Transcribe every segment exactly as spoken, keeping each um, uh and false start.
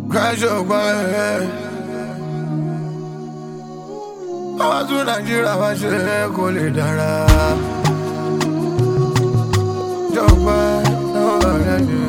Crash your boy. Àwa tún Nàìjíríà wá ṣe kó lè dára. Jọ̀gbọ́ lọ́wọ́ rẹ̀ ni.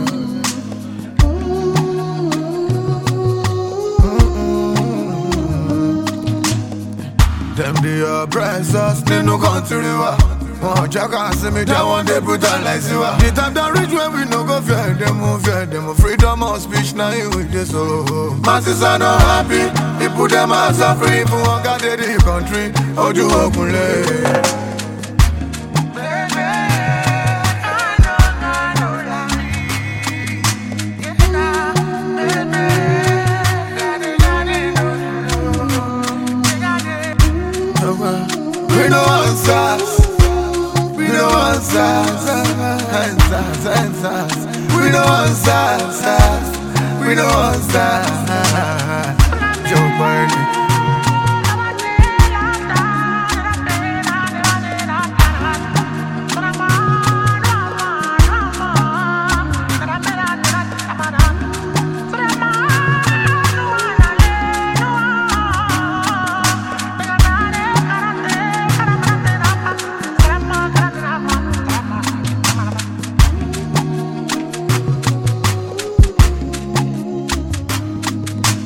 Them dey oppress us nínú country wa. Wọ́n jẹ́ ká sinmi jẹ́ wọ́n dey brutalize wa. The time don reach when we no go fear dem, fear dem. Freedom of speech na im we dey so. Masses are not happy, people dem are suffering. Fún wọn ká dé the country, ojú òkun lé. We no answers, we no answers, answers, answers. We no answers, we no answers. Joe Biden.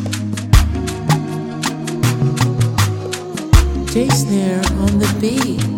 J Snare on the beat.